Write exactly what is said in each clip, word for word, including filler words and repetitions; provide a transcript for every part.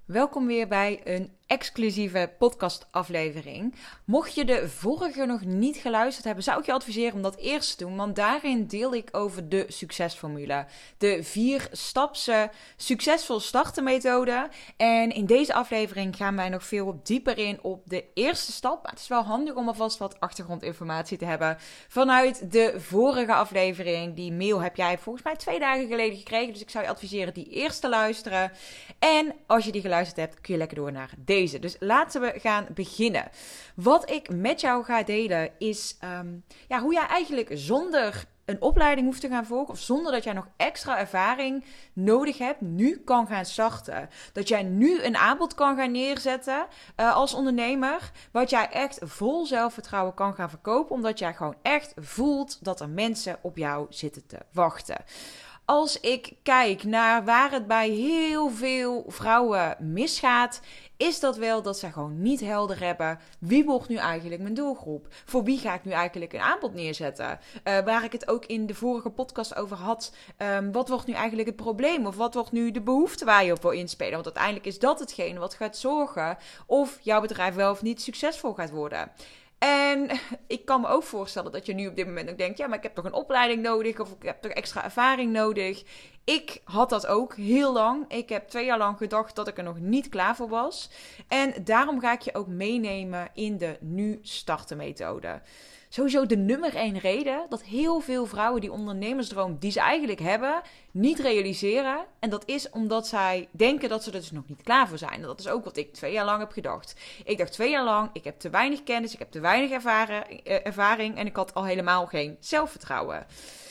Welkom weer bij een exclusieve podcastaflevering. Mocht je de vorige nog niet geluisterd hebben, zou ik je adviseren om dat eerst te doen. Want daarin deel ik over de succesformule. De vier-stapse succesvol starten methode. En in deze aflevering gaan wij nog veel dieper in op de eerste stap. Maar het is wel handig om alvast wat achtergrondinformatie te hebben vanuit de vorige aflevering. Die mail heb jij volgens mij twee dagen geleden gekregen. Dus ik zou je adviseren die eerst te luisteren. En als je die geluisterd hebt, kun je lekker door naar deze. Dus laten we gaan beginnen. Wat ik met jou ga delen is um, ja, hoe jij eigenlijk zonder een opleiding hoeft te gaan volgen, of zonder dat jij nog extra ervaring nodig hebt, nu kan gaan starten. Dat jij nu een aanbod kan gaan neerzetten uh, als ondernemer, wat jij echt vol zelfvertrouwen kan gaan verkopen, omdat jij gewoon echt voelt dat er mensen op jou zitten te wachten. Als ik kijk naar waar het bij heel veel vrouwen misgaat, is dat wel dat ze gewoon niet helder hebben: wie wordt nu eigenlijk mijn doelgroep? Voor wie ga ik nu eigenlijk een aanbod neerzetten? Uh, waar ik het ook in de vorige podcast over had. Um, wat wordt nu eigenlijk het probleem? Of wat wordt nu de behoefte waar je op wil inspelen? Want uiteindelijk is dat hetgene wat gaat zorgen of jouw bedrijf wel of niet succesvol gaat worden. En ik kan me ook voorstellen dat je nu op dit moment ook denkt: ja, maar ik heb toch een opleiding nodig of ik heb toch extra ervaring nodig. Ik had dat ook heel lang. Ik heb twee jaar lang gedacht dat ik er nog niet klaar voor was. En daarom ga ik je ook meenemen in de nu starten methode. Sowieso de nummer één reden dat heel veel vrouwen die ondernemersdroom die ze eigenlijk hebben, niet realiseren. En dat is omdat zij denken dat ze er dus nog niet klaar voor zijn. En dat is ook wat ik twee jaar lang heb gedacht. Ik dacht twee jaar lang, ik heb te weinig kennis, ik heb te weinig ervaring, ervaring en ik had al helemaal geen zelfvertrouwen.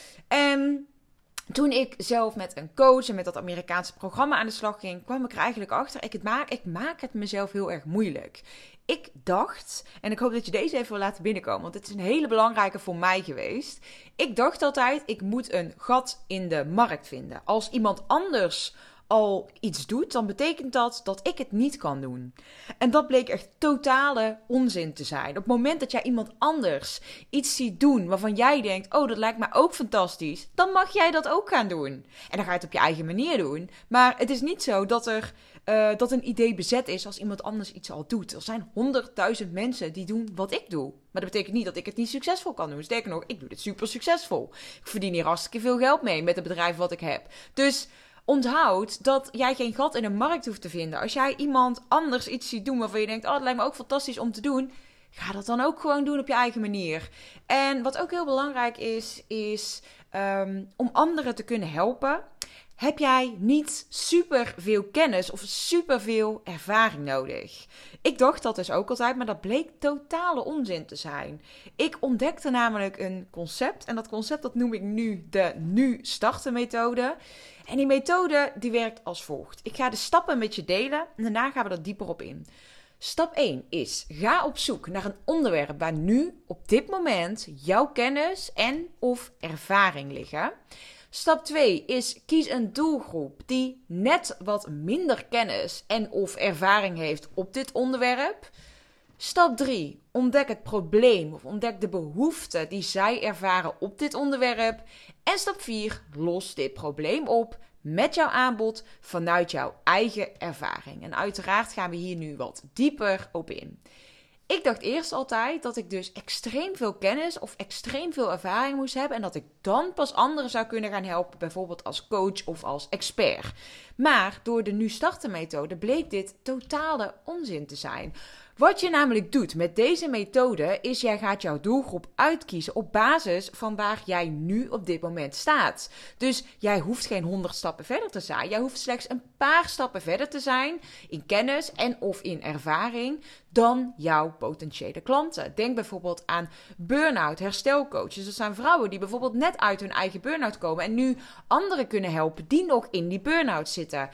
En toen ik zelf met een coach en met dat Amerikaanse programma aan de slag ging, kwam ik er eigenlijk achter: ik, het maak, ik maak het mezelf heel erg moeilijk. Ik dacht, en ik hoop dat je deze even wil laten binnenkomen, want het is een hele belangrijke voor mij geweest. Ik dacht altijd: ik moet een gat in de markt vinden. Als iemand anders al iets doet, dan betekent dat dat ik het niet kan doen. En dat bleek echt totale onzin te zijn. Op het moment dat jij iemand anders iets ziet doen waarvan jij denkt: oh, dat lijkt mij ook fantastisch, dan mag jij dat ook gaan doen. En dan ga je het op je eigen manier doen. Maar het is niet zo dat er uh, dat een idee bezet is als iemand anders iets al doet. Er zijn honderdduizend mensen die doen wat ik doe. Maar dat betekent niet dat ik het niet succesvol kan doen. Sterker nog, ik doe dit super succesvol. Ik verdien hier hartstikke veel geld mee met het bedrijf wat ik heb. Dus onthoud dat jij geen gat in de markt hoeft te vinden. Als jij iemand anders iets ziet doen waarvan je denkt: oh, dat lijkt me ook fantastisch om te doen, ga dat dan ook gewoon doen op je eigen manier. En wat ook heel belangrijk is, is um, om anderen te kunnen helpen, heb jij niet super veel kennis of super veel ervaring nodig. Ik dacht dat dus ook altijd, maar dat bleek totale onzin te zijn. Ik ontdekte namelijk een concept en dat concept dat noem ik nu de nu starten methode. En die methode die werkt als volgt. Ik ga de stappen met je delen en daarna gaan we er dieper op in. Stap één is: ga op zoek naar een onderwerp waar nu op dit moment jouw kennis en of ervaring liggen. Stap twee is: kies een doelgroep die net wat minder kennis en of ervaring heeft op dit onderwerp. Stap drie. Ontdek het probleem of ontdek de behoefte die zij ervaren op dit onderwerp. En stap vier. Los dit probleem op met jouw aanbod vanuit jouw eigen ervaring. En uiteraard gaan we hier nu wat dieper op in. Ik dacht eerst altijd dat ik dus extreem veel kennis of extreem veel ervaring moest hebben en dat ik dan pas anderen zou kunnen gaan helpen, bijvoorbeeld als coach of als expert. Maar door de nu starten methode bleek dit totale onzin te zijn. Wat je namelijk doet met deze methode is: jij gaat jouw doelgroep uitkiezen op basis van waar jij nu op dit moment staat. Dus jij hoeft geen honderd stappen verder te zijn. Jij hoeft slechts een paar stappen verder te zijn in kennis en of in ervaring dan jouw potentiële klanten. Denk bijvoorbeeld aan burn-out herstelcoaches. Dat zijn vrouwen die bijvoorbeeld net uit hun eigen burn-out komen en nu anderen kunnen helpen die nog in die burn-out zitten.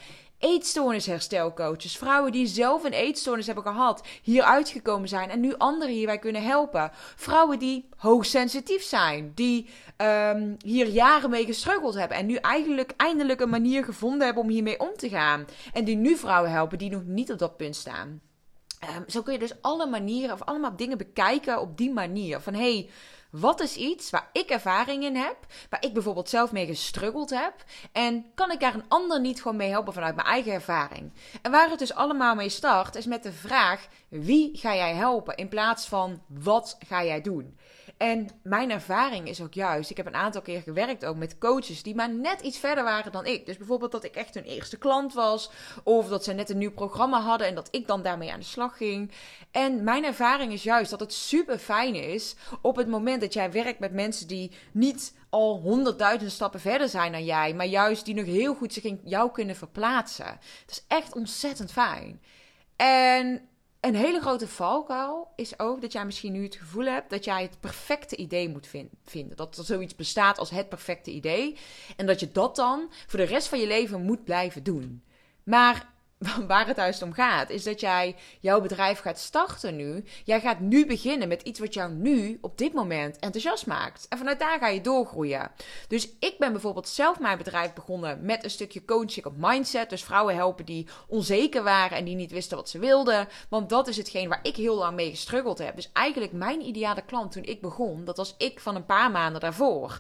Eetstoornisherstelcoaches, vrouwen die zelf een eetstoornis hebben gehad, hier uitgekomen zijn en nu anderen hierbij kunnen helpen. Vrouwen die hoogsensitief zijn, die um, hier jaren mee gestruggeld hebben en nu eigenlijk eindelijk een manier gevonden hebben om hiermee om te gaan. En die nu vrouwen helpen die nog niet op dat punt staan. Um, zo kun je dus alle manieren of allemaal dingen bekijken op die manier. Van hé, hey, wat is iets waar ik ervaring in heb, waar ik bijvoorbeeld zelf mee gestruggeld heb, en kan ik daar een ander niet gewoon mee helpen vanuit mijn eigen ervaring? En waar het dus allemaal mee start, is met de vraag, wie ga jij helpen in plaats van wat ga jij doen? En mijn ervaring is ook juist, ik heb een aantal keer gewerkt ook met coaches die maar net iets verder waren dan ik. Dus bijvoorbeeld dat ik echt hun eerste klant was, of dat ze net een nieuw programma hadden en dat ik dan daarmee aan de slag ging. En mijn ervaring is juist dat het super fijn is op het moment dat jij werkt met mensen die niet al honderdduizend stappen verder zijn dan jij, maar juist die nog heel goed zich in jou kunnen verplaatsen. Dat is echt ontzettend fijn. En een hele grote valkuil is ook dat jij misschien nu het gevoel hebt dat jij het perfecte idee moet vinden. Dat er zoiets bestaat als het perfecte idee. En dat je dat dan voor de rest van je leven moet blijven doen. Maar waar het juist om gaat, is dat jij jouw bedrijf gaat starten nu. Jij gaat nu beginnen met iets wat jou nu, op dit moment, enthousiast maakt. En vanuit daar ga je doorgroeien. Dus ik ben bijvoorbeeld zelf mijn bedrijf begonnen met een stukje coaching op mindset. Dus vrouwen helpen die onzeker waren en die niet wisten wat ze wilden. Want dat is hetgeen waar ik heel lang mee gestruggeld heb. Dus eigenlijk mijn ideale klant toen ik begon, dat was ik van een paar maanden daarvoor.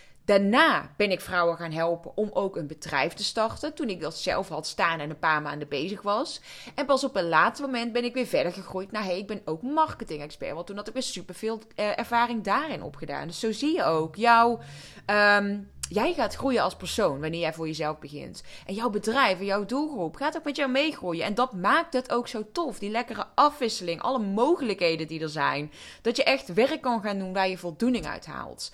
Daarna ben ik vrouwen gaan helpen om ook een bedrijf te starten. Toen ik dat zelf had staan en een paar maanden bezig was. En pas op een later moment ben ik weer verder gegroeid naar, hey, ik ben ook marketing-expert. Want toen had ik weer superveel uh, ervaring daarin opgedaan. Dus zo zie je ook, jouw, um, jij gaat groeien als persoon wanneer jij voor jezelf begint. En jouw bedrijf en jouw doelgroep gaat ook met jou meegroeien. En dat maakt het ook zo tof. Die lekkere afwisseling, alle mogelijkheden die er zijn. Dat je echt werk kan gaan doen waar je voldoening uit haalt.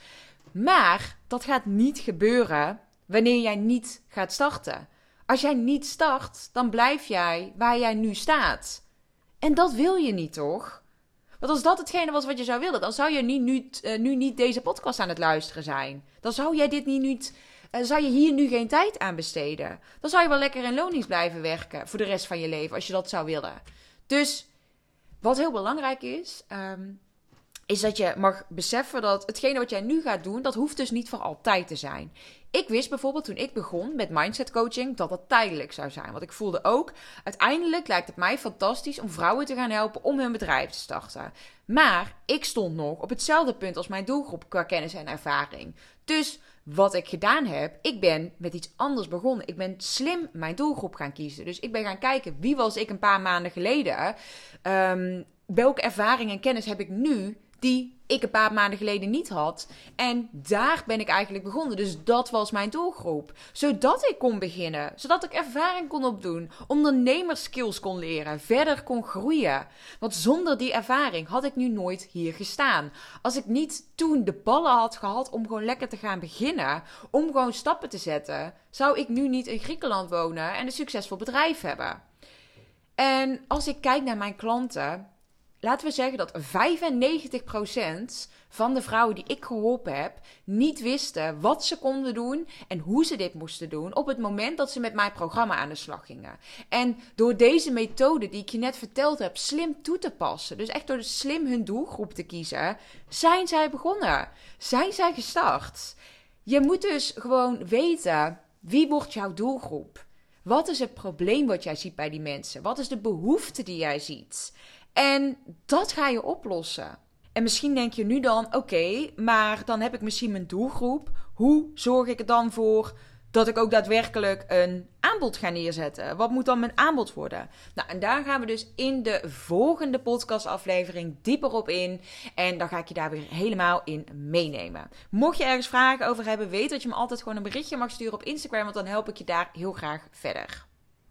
Maar dat gaat niet gebeuren wanneer jij niet gaat starten. Als jij niet start, dan blijf jij waar jij nu staat. En dat wil je niet, toch? Want als dat hetgene was wat je zou willen, dan zou je nu, nu, uh, nu niet deze podcast aan het luisteren zijn. Dan zou jij dit niet, niet uh, zou je hier nu geen tijd aan besteden. Dan zou je wel lekker in loondienst blijven werken voor de rest van je leven, als je dat zou willen. Dus wat heel belangrijk is, Um, is dat je mag beseffen dat hetgene wat jij nu gaat doen, dat hoeft dus niet voor altijd te zijn. Ik wist bijvoorbeeld toen ik begon met mindset coaching dat dat tijdelijk zou zijn. Want ik voelde ook, uiteindelijk lijkt het mij fantastisch om vrouwen te gaan helpen om hun bedrijf te starten. Maar ik stond nog op hetzelfde punt als mijn doelgroep qua kennis en ervaring. Dus wat ik gedaan heb, ik ben met iets anders begonnen. Ik ben slim mijn doelgroep gaan kiezen. Dus ik ben gaan kijken, wie was ik een paar maanden geleden? Um, welke ervaring en kennis heb ik nu die ik een paar maanden geleden niet had. En daar ben ik eigenlijk begonnen. Dus dat was mijn doelgroep. Zodat ik kon beginnen. Zodat ik ervaring kon opdoen. Ondernemerskills kon leren. Verder kon groeien. Want zonder die ervaring had ik nu nooit hier gestaan. Als ik niet toen de ballen had gehad om gewoon lekker te gaan beginnen. Om gewoon stappen te zetten. Zou ik nu niet in Griekenland wonen en een succesvol bedrijf hebben. En als ik kijk naar mijn klanten, laten we zeggen dat vijfennegentig procent van de vrouwen die ik geholpen heb niet wisten wat ze konden doen en hoe ze dit moesten doen op het moment dat ze met mijn programma aan de slag gingen. En door deze methode die ik je net verteld heb slim toe te passen, dus echt door slim hun doelgroep te kiezen, zijn zij begonnen. Zijn zij gestart. Je moet dus gewoon weten, wie wordt jouw doelgroep? Wat is het probleem wat jij ziet bij die mensen? Wat is de behoefte die jij ziet? En dat ga je oplossen. En misschien denk je nu dan, oké, okay, maar dan heb ik misschien mijn doelgroep. Hoe zorg ik er dan voor dat ik ook daadwerkelijk een aanbod ga neerzetten? Wat moet dan mijn aanbod worden? Nou, en daar gaan we dus in de volgende podcastaflevering dieper op in. En dan ga ik je daar weer helemaal in meenemen. Mocht je ergens vragen over hebben, weet dat je me altijd gewoon een berichtje mag sturen op Instagram, want dan help ik je daar heel graag verder.